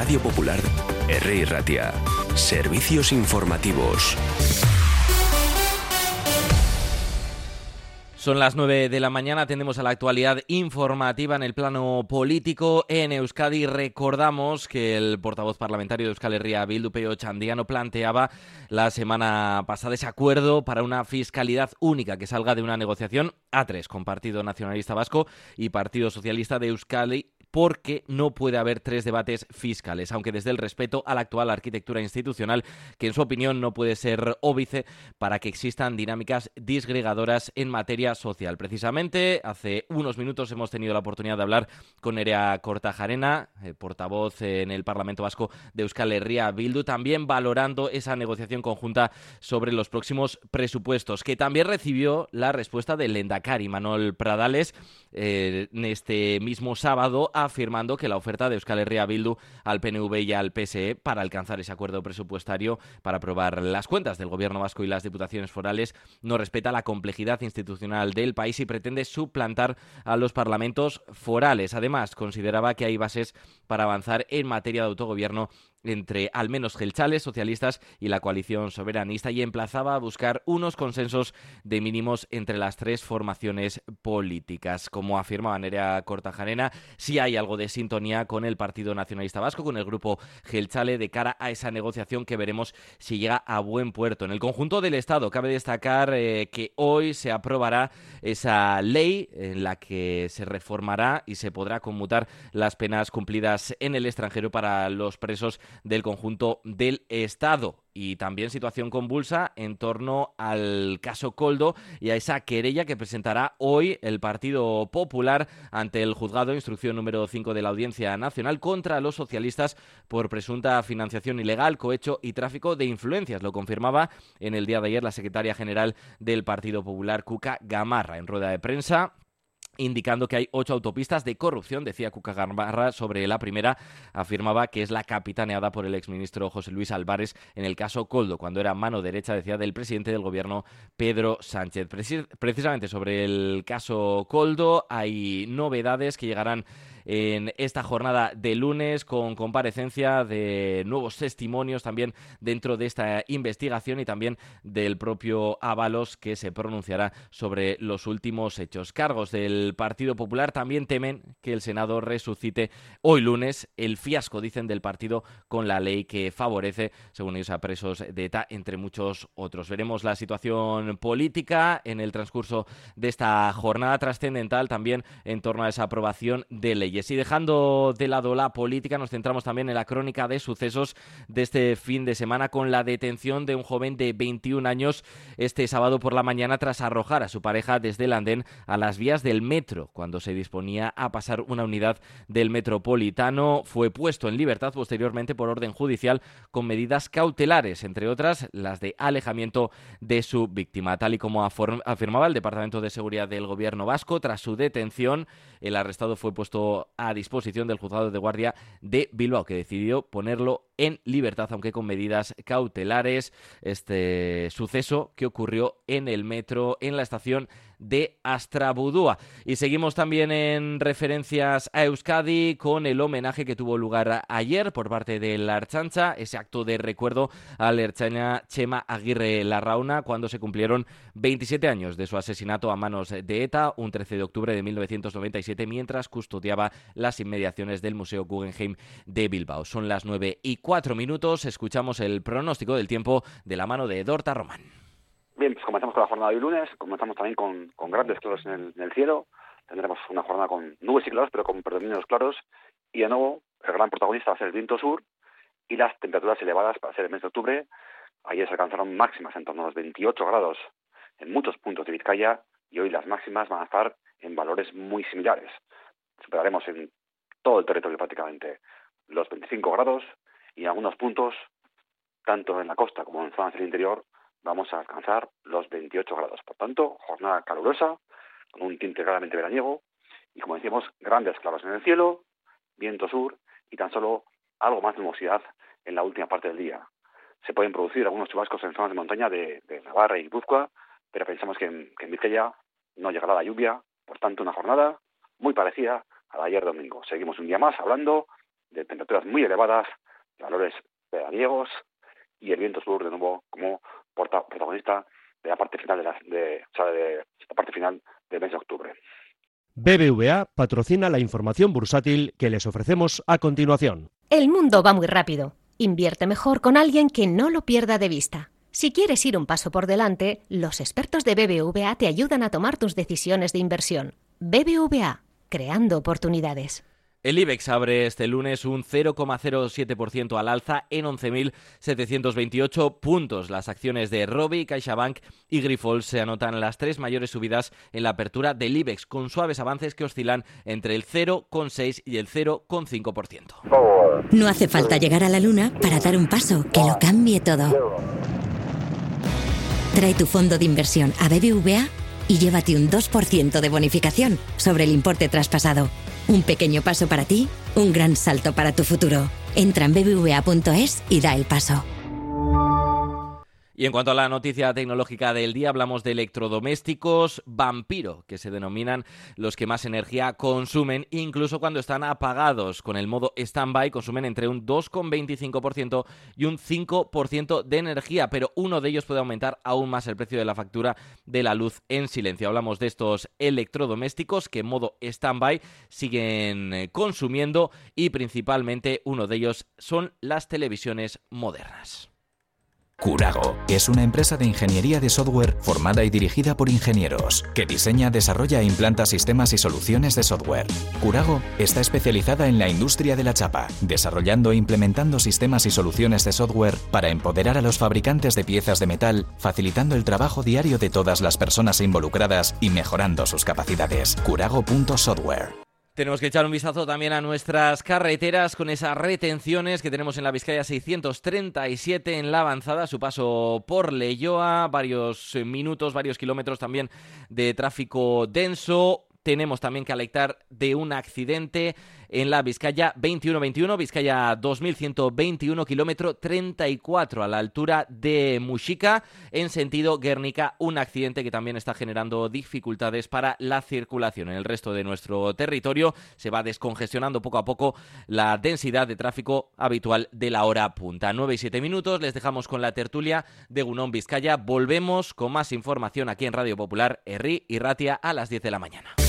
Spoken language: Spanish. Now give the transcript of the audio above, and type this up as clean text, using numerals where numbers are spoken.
Radio Popular, Herri Ratia. Servicios informativos. Son las 9 de la mañana, atendemos a la actualidad informativa en el plano político. En Euskadi recordamos que el portavoz parlamentario de Euskal Herria Bildu, Peio Otxandiano, planteaba la semana pasada ese acuerdo para una fiscalidad única que salga de una negociación a tres con Partido Nacionalista Vasco y Partido Socialista de Euskadi, porque no puede haber tres debates fiscales, aunque desde el respeto a la actual arquitectura institucional, que en su opinión no puede ser óbice para que existan dinámicas disgregadoras en materia social. Precisamente, hace unos minutos hemos tenido la oportunidad de hablar con Nerea Kortajarena, portavoz en el Parlamento Vasco de Euskal Herria Bildu, también valorando esa negociación conjunta sobre los próximos presupuestos, que también recibió la respuesta del lehendakari Manuel Pradales en este mismo sábado, afirmando que la oferta de Euskal Herria Bildu al PNV y al PSE para alcanzar ese acuerdo presupuestario para aprobar las cuentas del Gobierno vasco y las diputaciones forales no respeta la complejidad institucional del país y pretende suplantar a los parlamentos forales. Además, consideraba que hay bases para avanzar en materia de autogobierno entre al menos jeltzales, socialistas y la coalición soberanista, y emplazaba a buscar unos consensos de mínimos entre las tres formaciones políticas. Como afirmaba Nerea Kortajarena, sí hay algo de sintonía con el Partido Nacionalista Vasco, con el grupo jeltzale, de cara a esa negociación que veremos si llega a buen puerto. En el conjunto del Estado cabe destacar que hoy se aprobará esa ley en la que se reformará y se podrá conmutar las penas cumplidas en el extranjero para los presos del conjunto del Estado. Y también situación convulsa en torno al caso Koldo y a esa querella que presentará hoy el Partido Popular ante el juzgado de instrucción número 5 de la Audiencia Nacional contra los socialistas por presunta financiación ilegal, cohecho y tráfico de influencias. Lo confirmaba en el día de ayer la secretaria general del Partido Popular, Cuca Gamarra, en rueda de prensa, indicando que hay 8 autopistas de corrupción. Decía Cuca Gamarra sobre la primera, afirmaba que es la capitaneada por el exministro José Luis Álvarez en el caso Koldo, cuando era mano derecha, decía, del presidente del gobierno Pedro Sánchez. Precisamente sobre el caso Koldo hay novedades que llegarán en esta jornada de lunes, con comparecencia de nuevos testimonios también dentro de esta investigación y también del propio Ábalos, que se pronunciará sobre los últimos hechos. Cargos del Partido Popular también temen que el Senado resucite hoy lunes el fiasco, dicen, del partido con la ley que favorece, según ellos, a presos de ETA, entre muchos otros. Veremos la situación política en el transcurso de esta jornada trascendental también en torno a esa aprobación de leyes. Y dejando de lado la política, nos centramos también en la crónica de sucesos de este fin de semana, con la detención de un joven de 21 años este sábado por la mañana tras arrojar a su pareja desde el andén a las vías del metro cuando se disponía a pasar una unidad del Metropolitano. Fue puesto en libertad posteriormente por orden judicial con medidas cautelares, entre otras las de alejamiento de su víctima. Tal y como afirmaba el Departamento de Seguridad del Gobierno vasco, tras su detención, el arrestado fue puesto a disposición del Juzgado de Guardia de Bilbao, que decidió ponerlo en libertad, aunque con medidas cautelares. Este suceso que ocurrió en el metro, en la estación de Astrabudúa. Y seguimos también en referencias a Euskadi con el homenaje que tuvo lugar ayer por parte de la Ertzaintza, ese acto de recuerdo al ertzaina Txema Aguirre Larrauna, cuando se cumplieron 27 años de su asesinato a manos de ETA, un 13 de octubre de 1997, mientras custodiaba las inmediaciones del Museo Guggenheim de Bilbao. Son las 9:04, escuchamos el pronóstico del tiempo de la mano de Dorta Román. Bien, pues comenzamos con la jornada de hoy lunes, comenzamos también con grandes claros en el cielo. Tendremos una jornada con nubes y claros, pero con predominos claros, y de nuevo el gran protagonista va a ser el viento sur y las temperaturas elevadas para ser el mes de octubre. Ayer se alcanzaron máximas en torno a los 28 grados en muchos puntos de Vizcaya, y hoy las máximas van a estar en valores muy similares. Superaremos en todo el territorio prácticamente los 25 grados, y en algunos puntos, tanto en la costa como en zonas del interior, vamos a alcanzar los 28 grados. Por tanto, jornada calurosa, con un tinte claramente veraniego, y como decíamos, grandes claros en el cielo, viento sur y tan solo algo más de nubosidad en la última parte del día. Se pueden producir algunos chubascos en zonas de montaña de Navarra y Guipúzcoa, pero pensamos que en Vizcaya no llegará la lluvia. Por tanto, una jornada muy parecida a la de ayer domingo. Seguimos un día más hablando de temperaturas muy elevadas, de valores veraniegos, y el viento sur de nuevo como protagonista de la parte final de la parte final del mes de octubre. BBVA patrocina la información bursátil que les ofrecemos a continuación. El mundo va muy rápido. Invierte mejor con alguien que no lo pierda de vista. Si quieres ir un paso por delante, los expertos de BBVA te ayudan a tomar tus decisiones de inversión. BBVA, creando oportunidades. El IBEX abre este lunes un 0,07% al alza en 11.728 puntos. Las acciones de Robi, CaixaBank y Grifols se anotan las tres mayores subidas en la apertura del IBEX, con suaves avances que oscilan entre el 0,6 y el 0,5%. No hace falta llegar a la luna para dar un paso que lo cambie todo. Trae tu fondo de inversión a BBVA y llévate un 2% de bonificación sobre el importe traspasado. Un pequeño paso para ti, un gran salto para tu futuro. Entra en bbva.es y da el paso. Y en cuanto a la noticia tecnológica del día, hablamos de electrodomésticos vampiro, que se denominan los que más energía consumen, incluso cuando están apagados. Con el modo standby consumen entre un 2,25% y un 5% de energía, pero uno de ellos puede aumentar aún más el precio de la factura de la luz en silencio. Hablamos de estos electrodomésticos que en modo standby siguen consumiendo, y principalmente uno de ellos son las televisiones modernas. Curago es una empresa de ingeniería de software formada y dirigida por ingenieros que diseña, desarrolla e implanta sistemas y soluciones de software. Curago está especializada en la industria de la chapa, desarrollando e implementando sistemas y soluciones de software para empoderar a los fabricantes de piezas de metal, facilitando el trabajo diario de todas las personas involucradas y mejorando sus capacidades. Curago.software. Tenemos que echar un vistazo también a nuestras carreteras con esas retenciones que tenemos en la Vizcaya 637 en la avanzada, a su paso por Leioa, varios minutos, varios kilómetros también de tráfico denso. Tenemos también que alertar de un accidente en la Vizcaya 2121, Vizcaya 2121, kilómetro 34, a la altura de Muxica, en sentido Guernica, un accidente que también está generando dificultades para la circulación. En el resto de nuestro territorio se va descongestionando poco a poco la densidad de tráfico habitual de la hora punta. 9 y 7 minutos, les dejamos con la tertulia de Egunon Vizcaya. Volvemos con más información aquí en Radio Popular, Herri y Ratia, a las 10 de la mañana.